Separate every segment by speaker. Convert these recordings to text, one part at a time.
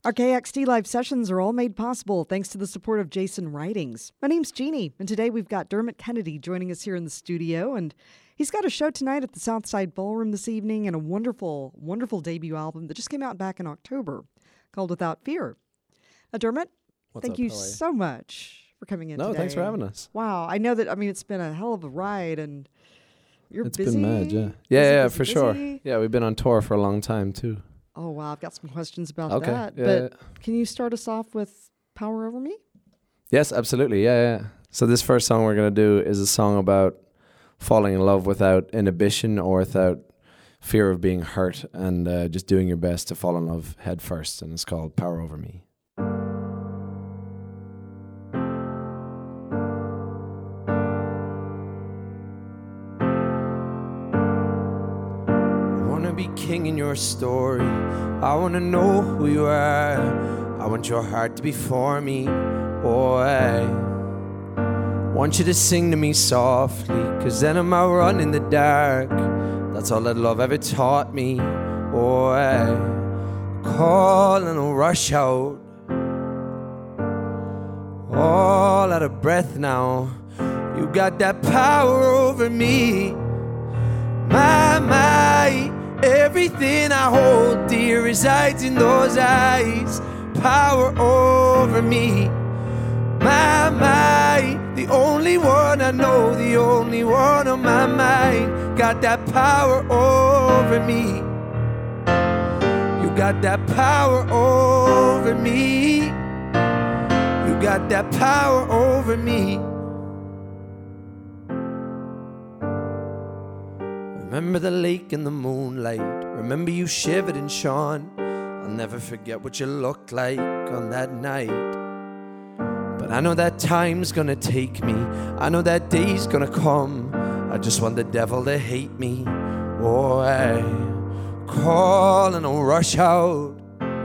Speaker 1: Our KXT Live sessions are all made possible thanks to the support of Jason Writings. My name's Jeannie, and today we've got Dermot Kennedy joining us here in the studio, and he's got a show tonight at the Southside Ballroom this evening and a wonderful, wonderful debut album that just came out back in October called Without Fear. Dermot, thank you so much for coming in today.
Speaker 2: No, thanks for having us.
Speaker 1: Wow, I know that, it's been a hell of a ride, and you're busy.
Speaker 2: It's been mad, yeah.
Speaker 1: Busy,
Speaker 2: for sure. Yeah, we've been on tour for a long time, too.
Speaker 1: Oh, wow. I've got some questions about
Speaker 2: Okay.
Speaker 1: that.
Speaker 2: Yeah,
Speaker 1: but can you start us off with Power Over Me?
Speaker 2: Yes, absolutely. Yeah. So this first song we're going to do is a song about falling in love without inhibition or without fear of being hurt and just doing your best to fall in love head first. And it's called Power Over Me. Be king in your story. I want to know who you are. I want your heart to be for me. Oh, I want you to sing to me softly, 'cause then I might run in the dark. That's all that love ever taught me. Oh, I call and I'll rush out, all out of breath now. You got that power over me. My, everything I hold dear resides in those eyes. Power over me. My, the only one I know, the only one on my mind. Got that power over me. You got that power over me. You got that power over me. Remember the lake in the moonlight. Remember you shivered and shone. I'll never forget what you looked like on that night. But I know that time's gonna take me. I know that day's gonna come. I just want the devil to hate me. Oh, I call and I'll rush out,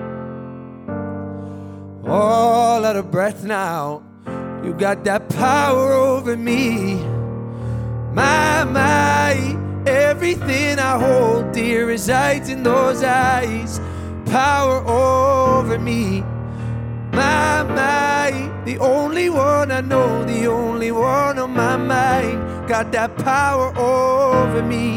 Speaker 2: all out of breath now. You got that power over me. My, everything I hold dear resides in those eyes. Power over me. My, the only one I know, the only one on my mind. Got that power over me.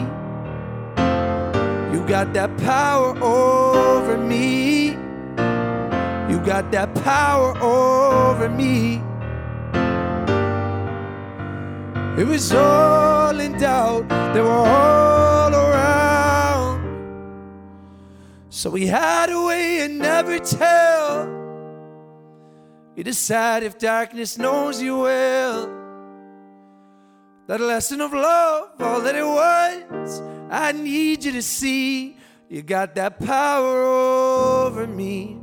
Speaker 2: You got that power over me. You got that power over me. It was all in doubt, they were all around. So we hide away and never tell. You decide if darkness knows you well. That lesson of love, all that it was, I need you to see. You got that power over me.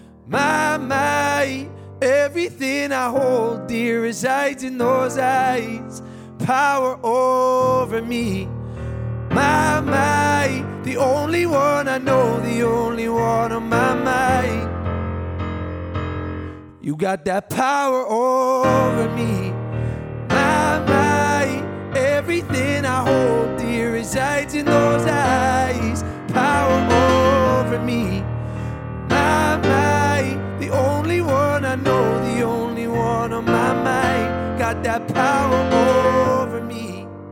Speaker 2: My, everything I hold dear resides in those eyes. Power over me. My, the only one I know, the only one on my mind. You got that power over me. My, everything I hold dear resides in those eyes. Power over me. My, the only one I know, the only one on my mind. Got that power over me.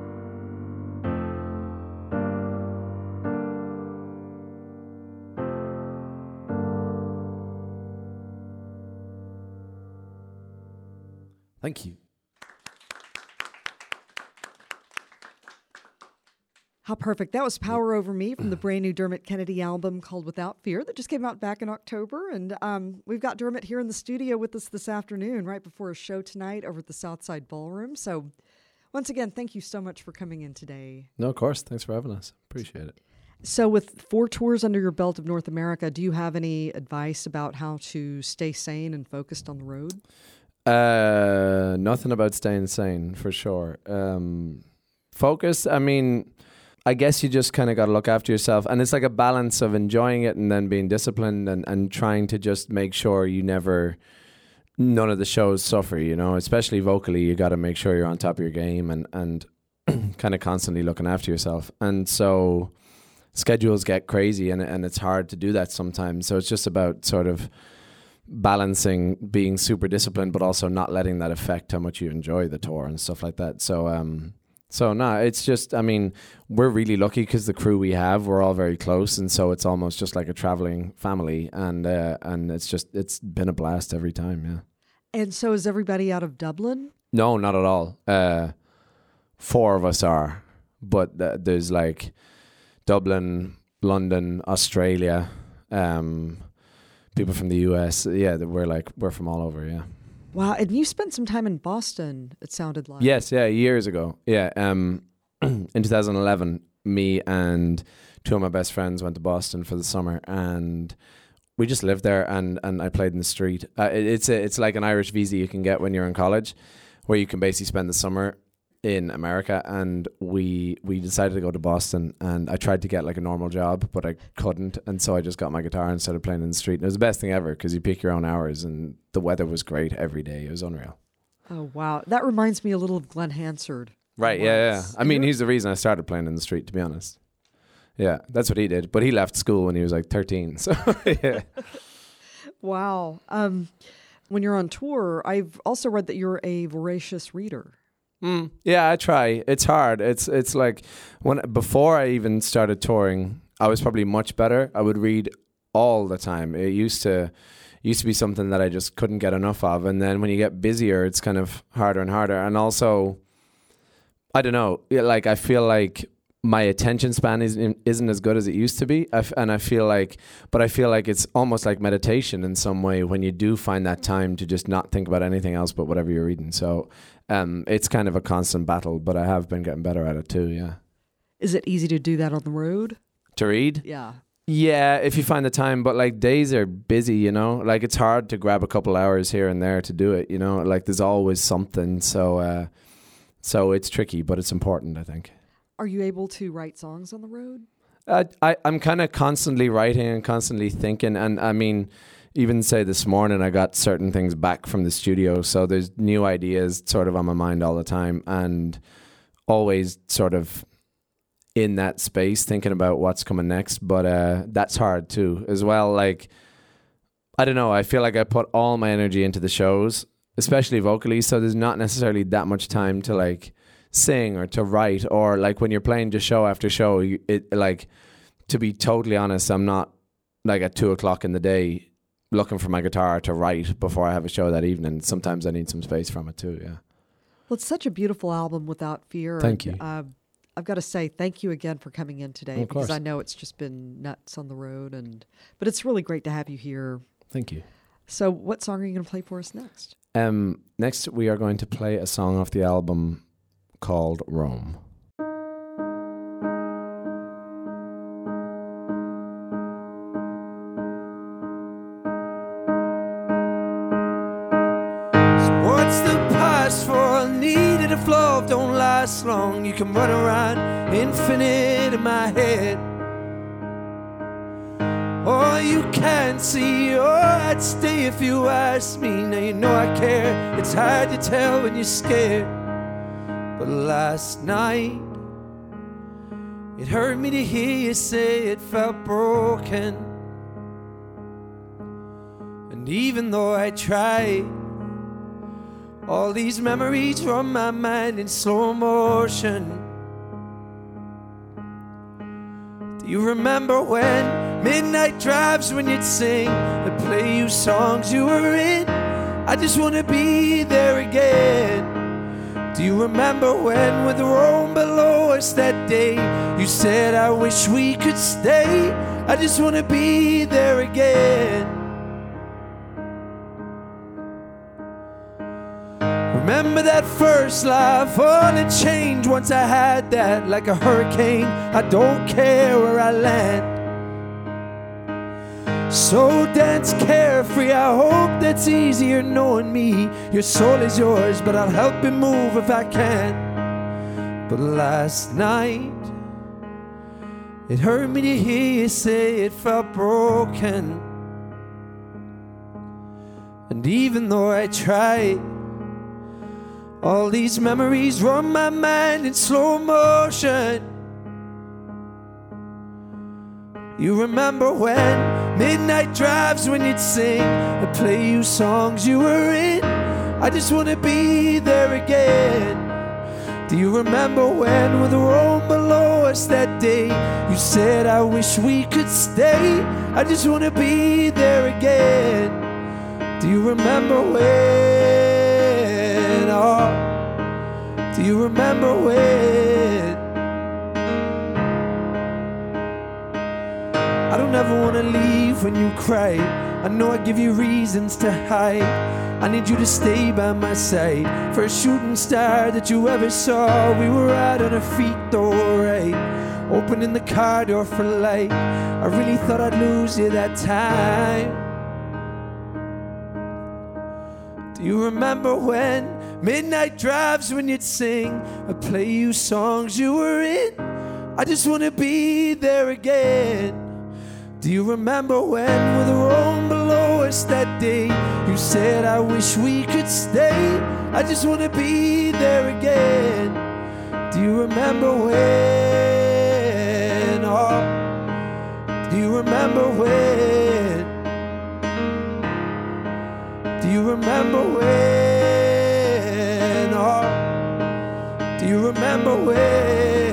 Speaker 2: Thank you.
Speaker 1: How perfect. That was Power Over Me from the brand new Dermot Kennedy album called Without Fear that just came out back in October. And we've got Dermot here in the studio with us this afternoon, right before a show tonight over at the Southside Ballroom. So once again, thank you so much for coming in today.
Speaker 2: No, of course. Thanks for having us. Appreciate it.
Speaker 1: So with 4 tours under your belt of North America, do you have any advice about how to stay sane and focused on the road?
Speaker 2: Nothing about staying sane, for sure. Focus, I guess you just kind of got to look after yourself. And it's like a balance of enjoying it and then being disciplined and trying to just make sure none of the shows suffer, especially vocally. You got to make sure you're on top of your game and kind of constantly looking after yourself. And so schedules get crazy and it's hard to do that sometimes. So it's just about sort of balancing being super disciplined, but also not letting that affect how much you enjoy the tour and stuff like that. So no, it's just, I mean, we're really lucky because the crew we have, we're all very close, and so it's almost just like a traveling family, and it's been a blast every time, yeah.
Speaker 1: And so is everybody out of Dublin?
Speaker 2: No, not at all. 4 of us are, but there's like Dublin, London, Australia, people from the US. Yeah, we're from all over, yeah.
Speaker 1: Wow, and you spent some time in Boston, it sounded like.
Speaker 2: Yes, yeah, years ago. Yeah, in 2011, me and 2 of my best friends went to Boston for the summer, and we just lived there, and I played in the street. It's like an Irish visa you can get when you're in college, where you can basically spend the summer in America, and we decided to go to Boston, and I tried to get like a normal job, but I couldn't, and so I just got my guitar and started playing in the street. And it was the best thing ever because you pick your own hours, and the weather was great every day. It was unreal.
Speaker 1: Oh, wow. That reminds me a little of Glenn Hansard.
Speaker 2: Right, yeah. I mean, he's the reason I started playing in the street, to be honest. Yeah, that's what he did. But he left school when he was like 13, so yeah.
Speaker 1: Wow. When you're on tour, I've also read that you're a voracious reader.
Speaker 2: Yeah, I try. It's hard. It's like before I even started touring, I was probably much better. I would read all the time. It used to be something that I just couldn't get enough of. And then when you get busier, it's kind of harder and harder. And also, I don't know. Like I feel like my attention span isn't as good as it used to be. I feel like it's almost like meditation in some way when you do find that time to just not think about anything else but whatever you're reading. So it's kind of a constant battle, but I have been getting better at it too, yeah.
Speaker 1: Is it easy to do that on the road?
Speaker 2: To read?
Speaker 1: Yeah.
Speaker 2: Yeah, if you find the time, but like days are busy, you know? Like it's hard to grab a couple hours here and there to do it, you know? Like there's always something, so it's tricky, but it's important, I think.
Speaker 1: Are you able to write songs on the road?
Speaker 2: I'm kind of constantly writing and constantly thinking, and I mean, even say this morning I got certain things back from the studio, so there's new ideas sort of on my mind all the time, and always sort of in that space thinking about what's coming next, but that's hard too as well. Like I don't know, I feel like I put all my energy into the shows, especially vocally, so there's not necessarily that much time to like sing or to write, or like when you're playing just show after show, like to be totally honest, I'm not like at 2:00 in the day looking for my guitar to write before I have a show that evening. Sometimes I need some space from it too, yeah.
Speaker 1: Well, it's such a beautiful album, Without Fear.
Speaker 2: Thank you.
Speaker 1: I've got to say thank you again for coming in today, because I know it's just been nuts on the road, but it's really great to have you here.
Speaker 2: Thank you.
Speaker 1: So what song are you going to play for us next?
Speaker 2: Next we are going to play a song off the album called Rome. So what's the past for? Needed a flow don't last long. You can run around infinite in my head, or you can't see, or I'd stay if you asked me. Now you know I care. It's hard to tell when you're scared. But last night, it hurt me to hear you say it felt broken. And even though I tried, all these memories from my mind in slow motion. Do you remember when midnight drives, when you'd sing and play you songs you were in? I just wanna be there again. Do you remember when with Rome below us that day, you said I wish we could stay? I just wanna be there again. Remember that first laugh, all it changed once I had that. Like a hurricane, I don't care where I land. So dense, carefree, I hope that's easier knowing me. Your soul is yours, but I'll help it move if I can. But last night, it hurt me to hear you say it felt broken. And even though I tried, all these memories run my mind in slow motion. You remember when midnight drives when you'd sing and play you songs you were in. I just wanna be there again. Do you remember when with Rome below us that day you said I wish we could stay? I just wanna be there again. Do you remember when? Oh, do you remember when? I don't ever wanna leave when you cry. I know I give you reasons to hide. I need you to stay by my side. First shooting star that you ever saw. We were out on our feet though, right? Opening the car door for light. I really thought I'd lose you that time. Do you remember when? Midnight drives when you'd sing or play you songs you were in. I just wanna be there again. Do you remember when with Rome below us that day you said I wish we could stay? I just wanna be there again. Do you remember when? Oh, do you remember when? Do you remember when? Oh, do you remember when?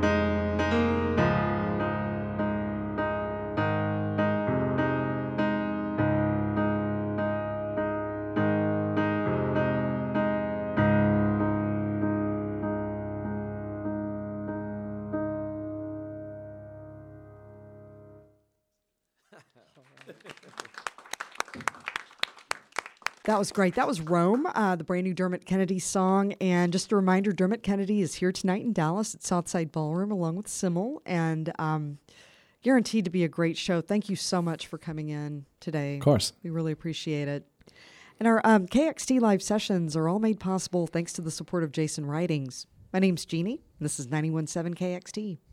Speaker 1: That was great. That was Rome, the brand new Dermot Kennedy song. And just a reminder, Dermot Kennedy is here tonight in Dallas at Southside Ballroom along with Simmel. And guaranteed to be a great show. Thank you so much for coming in today.
Speaker 3: Of course.
Speaker 1: We really appreciate it. And our KXT live sessions are all made possible thanks to the support of Jason Writings. My name's Jeannie, and this is 91.7 KXT.